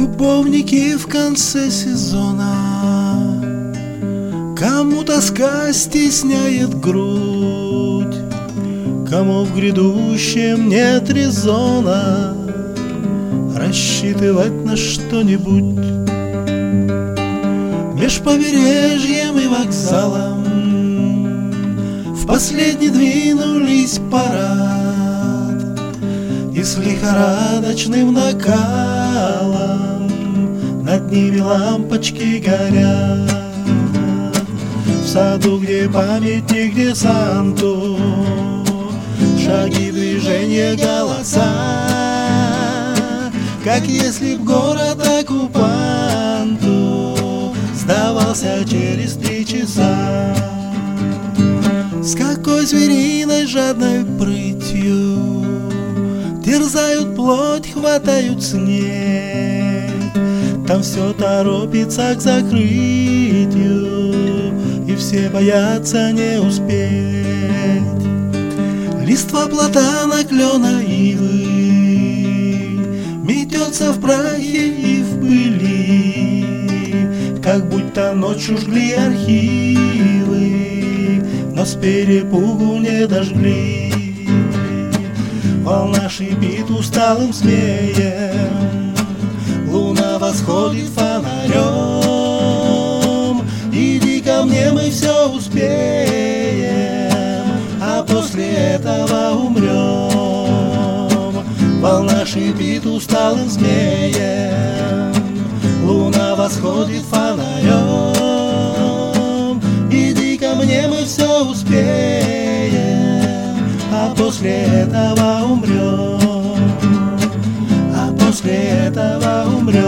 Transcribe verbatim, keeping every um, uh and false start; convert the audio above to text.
Любовники в конце сезона, кому тоска стесняет грудь, кому в грядущем нет резона рассчитывать на что-нибудь. Меж побережьем и вокзалом в последний двинулись парад, и с лихорадочным накалом над ними лампочки горят. В саду, где памятник десанту, шаги, движения, голоса, как если б город оккупанту сдавался через три часа. С какой звериной жадной прытью терзают плоть, хватают снег. Там все торопится к закрытию, и все боятся не успеть. Листва платана, клена, ивы метется в прахе и в пыли, как будто ночью жгли архивы, но с перепугу не дожгли. Волна шипит усталым змеем, луна восходит фонарем. Иди ко мне, мы все успеем, а после этого умрем. Волна шипит усталым змеем, луна восходит фонарем. Иди ко мне, мы все успеем, а после этого умрем, а после этого умрем.